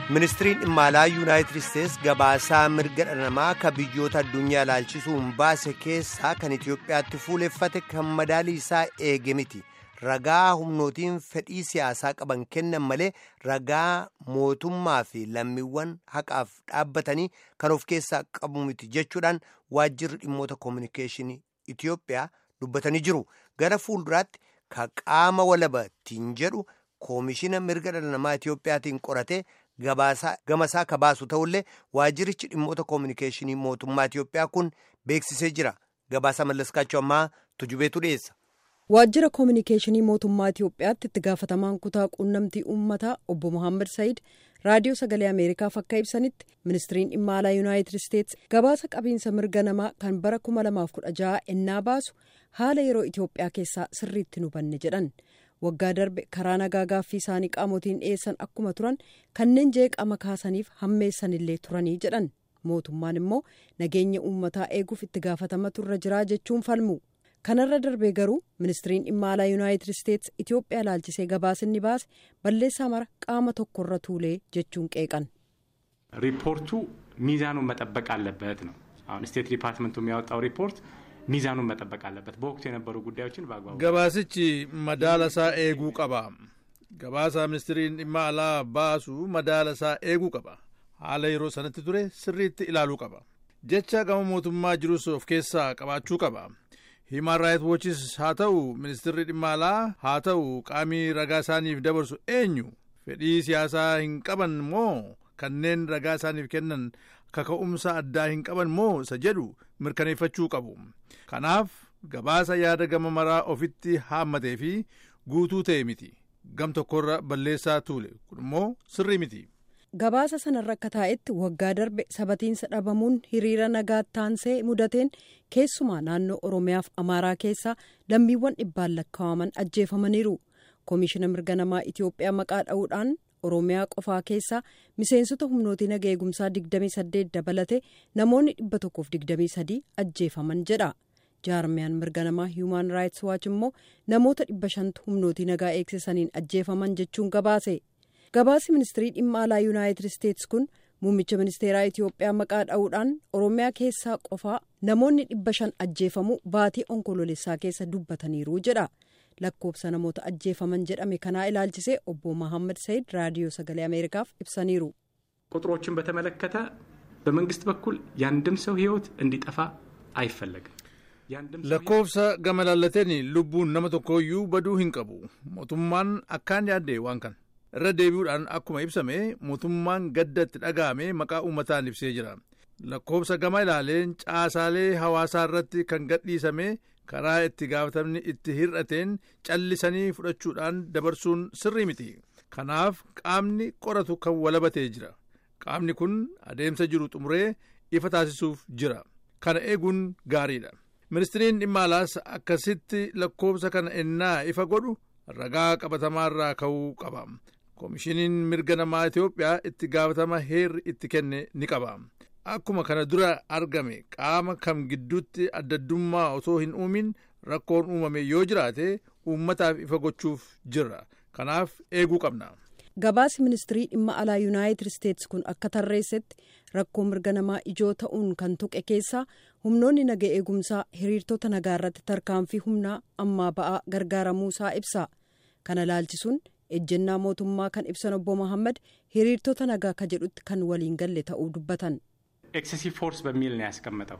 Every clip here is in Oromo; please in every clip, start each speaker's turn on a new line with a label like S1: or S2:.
S1: Ministiriin dhimma alaa Yuunaayitid Isteets gabaasaa mirga dhala namaa ka biyyoota addunyaa ilaalchisuun baase keessaa kan Itoophiyaatti fuuleffate kan madaalii isaa eege miti. Ragaa humnootiin fedhii siyaasaa qaban kennan malee ragaa mootummaa fi lammiiwwan haqaaf dhaabbatanii kan of keessaa qabu miti jechuudhaan waajjirri dhimmoota koominikeeshinii Itoophiyaa dubbatanii jiru. Gara fuulduraatti ka qaama walabatiin jedhu koomishina mirga dhala namaa Itoophiyaatiin qorate gamasaa ka baasu ta'ullee waajjirichi dhimmoota koominikeeshinii mootummaa Itoophiyaa kun beeksisee jira. Gabaasaa Mallaskaachoo ammaa tujubeetu dhiyeessa.
S2: Waajjira koominikeeshinii mootummaa Itoophiyaatti itti gaafatamaan kutaa quunnamtii uummataa obbo Mohaammed Said raadiyoo sagalee Ameerikaaf akka ibsanitti ministiriin dhimma alaa Yuunaayitid Isteets gabaasa qabiinsa mirga namaa kan bara 2016 ennaa baasu haala yeroo Itoophiyaa keessaa sirriitti nu hubanne jedhan. Waggaa darbe karaa nagaa gaaffii isaanii qaamotiin dhiyeessan akkuma turan kanneen jeeqama kaasaniif hammeessanillee turanii jedhan. Mootummaan immoo nageenya uummataa eeguuf itti gaafatama turre jiraa jechuun falmu. Kanarra darbee garuu ministiriin dhimma alaa Yuunaayitid Isteets Itoophiyaa ilaalchisee gabaasinni baase balleessaa mara qaama tokkorra tuulee jechuun qeeqan.
S3: ሪፖርቱ ሚዛኑን መጠበቅ አለበት ነው። አሁን ስቴት ዲፓርትመንቱ የሚያወጣው ሪፖርት ሚዛኑን መጠበቅ አለበት። በወቅቱ የነበሩ ጉዳዮችን በአግባቡ
S4: ገባስቺ መዳለሳ ኤጉ ቀባ ገባሳ ሚኒስትሪን dhimma alaa baasu madaalasaa eeguu qaba. haala yeroo sanatti ture sirriitti ilaaluu qaba. jecha gama mootummaa jirus of keessaa qabaachuu qaba. Human Rights Watchis haa ta'u ministirri dhimma alaa haa ta'u qaamii ragaa isaaniif dabarsu eenyu fedhii siyaasaa hin qaban moo kanneen ragaa isaaniif kennan kaka'umsa addaa hin qaban moo isa jedhu mirkaneeffachuu qabu. Kanaaf gabaasa yaada gama maraa ofitti haammatee fi guutuu ta'e miti. Gam tokkorra balleessaa tuule kun immoo sirrii miti.
S2: Gabaasa sanarra akka taa'etti waggaa darbe sabatiinsa dhabamuun hiriira nagaa taansee mudateen keessumaa naannoo Oromiyaaf Amaaraa keessaa lammiiwwan dhibbaan lakkaa'aman ajjeefamaniiru. Koomishina mirga namaa Itoophiyaa maqaa dha'uudhaan Oromiyaa qofaa keessaa miseensota humnootii nagaa eegumsaa 28 dabalate namoonni 123 ajjeefaman jedha. Jaarmiyaan mirga namaa Human Rights Watch immoo namoota 500 humnootii nagaa eegsisaniin ajjeefaman jechuun gabaase. Gabaasi ministirii dhimma alaa Yuunaayitid Isteets kun muummicha ministeeraa Itoophiyaa maqaa dha'uudhaan Oromiyaa keessaa qofaa namoonni 500 ajjeefamuu baatii onkoloolessaa keessa dubbataniiru jedha. Lakkoobsa namoota ajjeefaman jedhame kanaa ilaalchisee obbo Mohaammed Said raadiyoo sagalee Ameerikaaf ibsaniiru.
S3: ቁጥሮችን በተመለከተ በመንግስት በኩል ያንድም ሰው ህይወት እንዲጠፋ አይፈለግም.
S4: lakkoofsa gama laallateen lubbuun nama tokkooyyuu baduu hin qabu. mootummaan akkaan yaadde waan kana irra deebi'uudhaan akkuma ibsame mootummaan gaddatti dhaga'ame maqaa uummataan ibsee jira. lakkoofsa gama ilaaleen caasaalee hawaasaa irratti kan gadhiisame karaa itti gaafatamni itti hir'ateen callisanii fudhachuudhaan dabarsuun sirrii miti. kanaaf qaamni qoratu kan walabatee jira. qaamni kun adeemsa jiru xumuree ifa taasisuuf jira. kana eeguun gaariidha. ministiriin dhimma alaas akkasitti lakkoofsa kana ennaa ifa godhu ragaa qabatamaarraa ka'uu qaba. koomishiniin mirga namaa Itoophiyaa itti gaafatama heerri itti kenne ni qaba. akkuma kana dura argame qaama kam gidduutti addaddummaa otoo hin uumin rakkoon uumame yoo jiraate uummataaf ifa gochuuf jirra. kanaaf eeguu qabna.
S2: Gabaasi ministirii dhimma alaa Yuunaayitid Isteets kun akka tarreessetti rakkoo mirga namaa ijoo ta'uun kan tuqe keessaa humnoonni nagaa eegumsaa hiriirtota nagaa irratti tarkaanfii humnaa ammaa ba'aa gargaaramuusaa ibsa. Kana ilaalchisuun ejjennaa mootummaa kan ibsan obbo Mohaammed hiriirtota nagaa ka jedhutti kan waliin galle ta'uu dubbatan.
S3: ኤክሴሲቭ ፎርስ በሚል ነው ያስቀመጠው።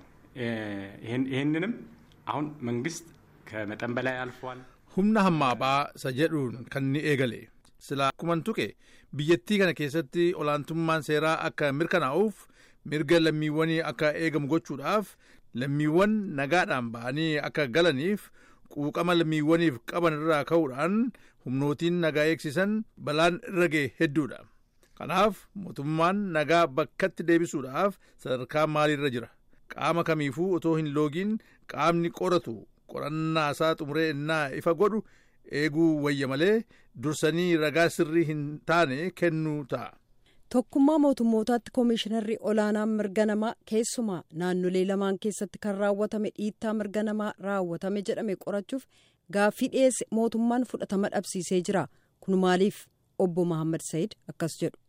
S3: ይህንንም አሁን መንግስት ከመጠን በላይ አልፏል።
S4: humna hammaabaa isa jedhuun kan ni eegale. silaa akkuman tuqe biyyattii kana keessatti olaantummaan seeraa akka mirkanaa'uuf mirga lammiiwwanii akka eegamu gochuudhaaf lammiiwwan nagaadhaan ba'anii akka galaniif quuqama lammiiwwaniif qaban irraa ka'uudhaan humnootiin nagaa eegsisan balaan irra ga'e hedduudha. kanaaf mootummaan nagaa bakkatti deebisuudhaaf sadarkaa maaliirra jira. qaama kamiifuu otoo hin loogiin qaamni qoratu qorannaa isaa xumuree ennaa ifa godhu eeguu wayya malee dursanii ragaa sirrii hin taane kennuu ta'a.
S2: Tokkummaa mootummootaatti koomishinarri olaanaan mirga namaa keessumaa naannolee lamaan keessatti kan raawwatame dhiittaa mirga namaa raawwatame jedhame qorachuuf gaaffii dhiyeesse mootummaan fudhatama dhabsiisee jira. kun maaliif obbo Mohaammed Said akkas jedhu.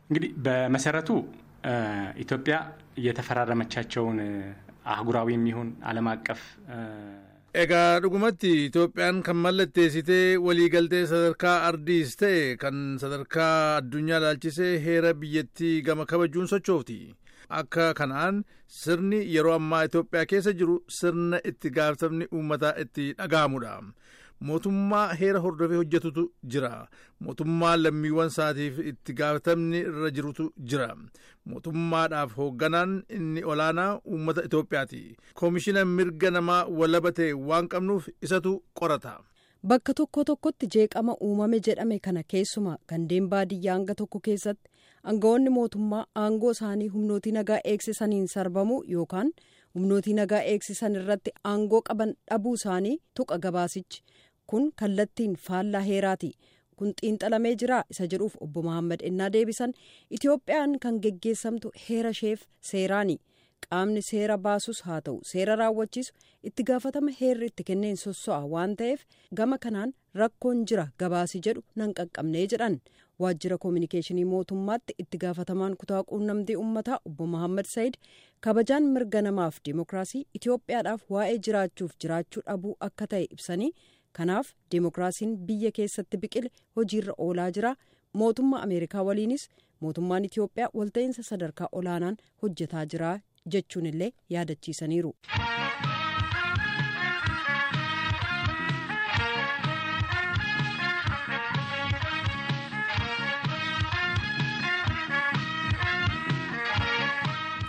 S3: እንግዲህ በመሰረቱ ኢትዮጵያ የተፈራረመቻቸውን አህጉራዊ የሚሆን ዓለም አቀፍ
S4: Egaa dhugumatti Itoophiyaan kan mallatteessitee waliigaltee sadarkaa ardiis ta'e kan sadarkaa addunyaa ilaalchisee heera biyyattii gama kabajuun sochooti. Akka kanaan sirni yeroo ammaa Itoophiyaa keessa jiru sirna itti gaafatamni uummataa itti dhaga'amudha. Mootummaa heera hordofee hojjetutu jira. Mootummaa lammiiwwan isaatiif itti gaafatamni irra jirutu jira. Mootummaadhaaf hoogganaan inni olaanaa uummata Itoophiyaati. Koomishina mirga namaa walaba ta'e waan qabnuuf isatu qorata.
S2: Bakka tokko tokkotti jeeqama uumame jedhame kana keessumaa gandeen baadiyyaa hanga tokko keessatti aangawoonni mootummaa aangoo isaanii humnootii nagaa eegsisaniin sarbamu yookaan humnootii nagaa eegsisan irratti aangoo qaban dhabuu isaanii tuqa gabaasichi. Kun kallattiin faallaa heeraati. Kun xiinxalamee jira isa jedhuuf obbo Mahammad ennaa deebisan Itoophiyaan kan geggeessamtu heera isheef seeraani. Qaamni seera baasus haa ta'u seera raawwachiisu itti gaafatama heerri itti kenneen sosso'a waan ta'eef gama kanaan rakkoon jira gabaasi jedhu nan qaqqabnee jedhan. Waajjira koominikeeshinii mootummaatti itti gaafatamaan kutaa quunnamtii uummataa obbo Mahammad Said kabajaan mirga namaaf dimookiraasii Itoophiyaadhaaf waa'ee jiraachuuf jiraachuu dhabuu akka ta'e ibsanii kanaaf dimookiraasiin biyya keessatti biqile hojiirra oolaa jira. Mootummaa Ameerikaa waliinis mootummaan Itoophiyaa walta'iinsa sadarkaa olaanaan hojjetaa jira jechuun illee yaadachiisaniiru.